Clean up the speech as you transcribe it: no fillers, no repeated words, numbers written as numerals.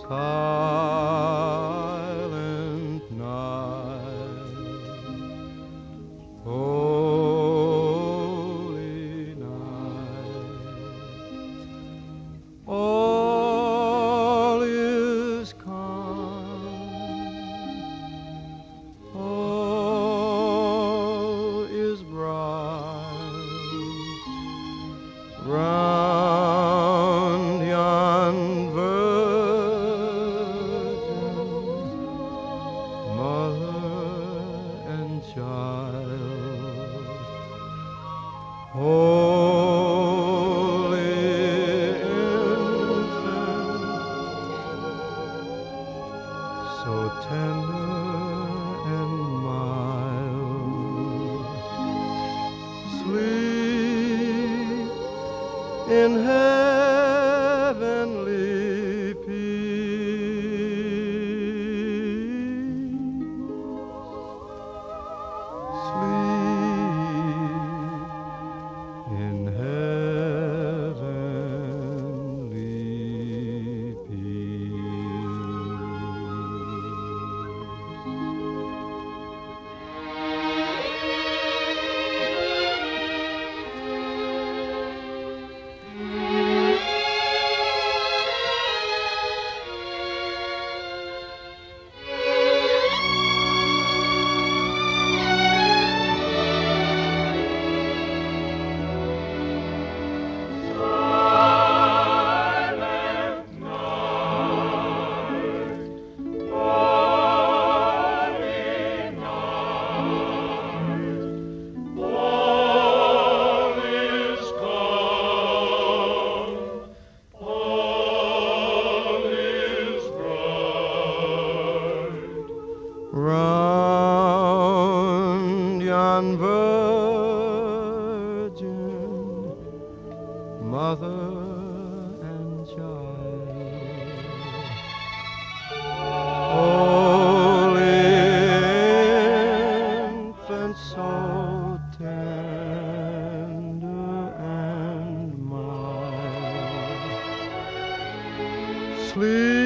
silent night, holy night, all is calm, all is bright round yon mother and child, holy infant, so tender and mild, sleep in heavenly peace, sleep in heavenly round yon virgin mother and child, holy infant, so tender and mild, sleep